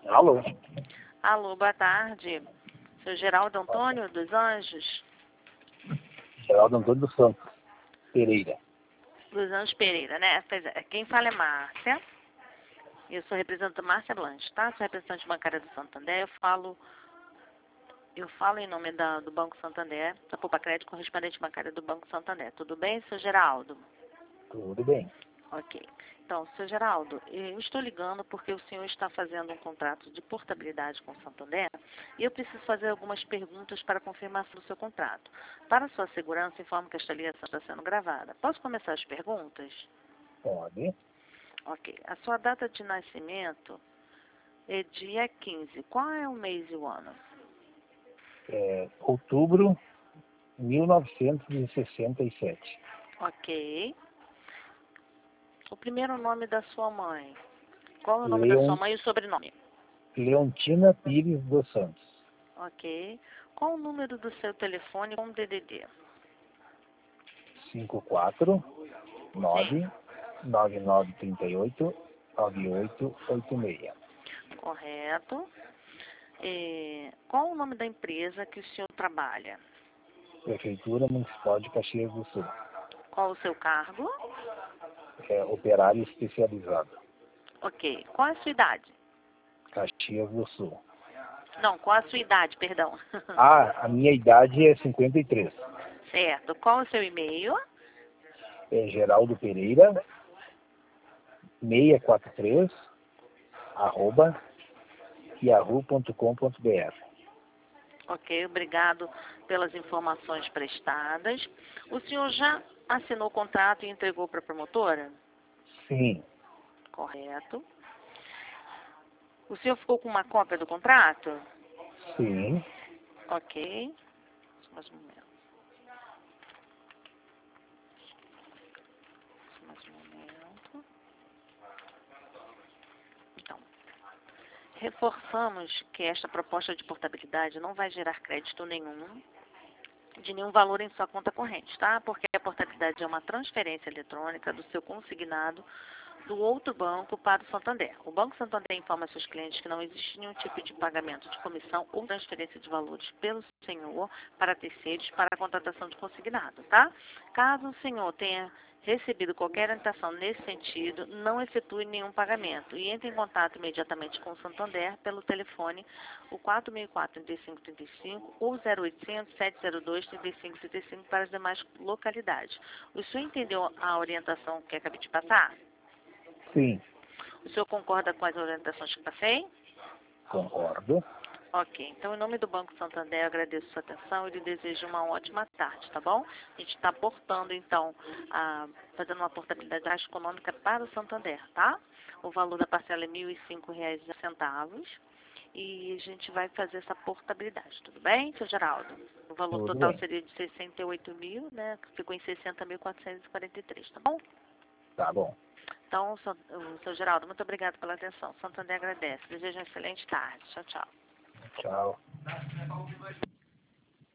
Alô? Alô, boa tarde. Seu Geraldo Antônio dos Anjos? Geraldo Antônio dos Santos Pereira. Dos Anjos Pereira, né? Pois é. Quem fala é Márcia. Eu sou representante Márcia Blanche, tá? Sou representante bancária do Santander. Eu falo em nome do Banco Santander, da Poupa Crédito, correspondente bancária do Banco Santander. Tudo bem, seu Geraldo? Tudo bem. Ok. Então, seu Geraldo, eu estou ligando porque o senhor está fazendo um contrato de portabilidade com o Santander e eu preciso fazer algumas perguntas para confirmação do seu contrato. Para sua segurança, informo que esta ligação está sendo gravada. Posso começar as perguntas? Pode. Ok. A sua data de nascimento é dia 15. Qual é o mês e o ano? Outubro de 1967. Ok. O primeiro nome da sua mãe. Qual é o nome da sua Leon, mãe e o sobrenome? Leontina Pires dos Santos. Ok. Qual o número do seu telefone com DDD? 549 Sim. 9938 9886. Correto. Qual o nome da empresa que o senhor trabalha? Prefeitura Municipal de Caxias do Sul. Qual o seu cargo? Operário especializado. Ok. Qual é a sua idade? Caxias do Sul. Não, qual a sua idade, perdão. A minha idade é 53. Certo. Qual é o seu e-mail? Geraldo Pereira 643 @ yahoo.com.br. Ok, obrigado pelas informações prestadas. O senhor já assinou o contrato e entregou para a promotora? Sim, Correto. O senhor ficou com uma cópia do contrato? sim. Ok. Só mais um momento. Só mais um momento. Então, reforçamos que esta proposta de portabilidade não vai gerar crédito nenhum, de nenhum valor em sua conta corrente, tá? Porque a portabilidade é uma transferência eletrônica do seu consignado do outro banco para o Santander. O Banco Santander informa seus clientes que não existe nenhum tipo de pagamento de comissão ou transferência de valores pelo senhor para terceiros para a contratação de consignado, tá? Caso o senhor tenha recebido qualquer orientação nesse sentido, não efetue nenhum pagamento e entre em contato imediatamente com o Santander pelo telefone o 464-3535 ou 0800-702-3535 para as demais localidades. O senhor entendeu a orientação que acabei de passar? Sim, O senhor concorda com as orientações que passei? concordo. Ok. Então, em nome do Banco Santander, eu agradeço a sua atenção e lhe desejo uma ótima tarde, tá bom? A gente está portando, então, fazendo uma portabilidade mais econômica para o Santander, tá? O valor da parcela é R$ 1.005,10 e a gente vai fazer essa portabilidade, tudo bem, seu Geraldo? O valor Tudo total bem. seria de 68 mil, né? Que ficou em 60.443, tá bom? Tá bom. Então, seu Geraldo, muito obrigado pela atenção. Santander agradece. Desejo uma excelente tarde. Tchau, tchau. Tchau.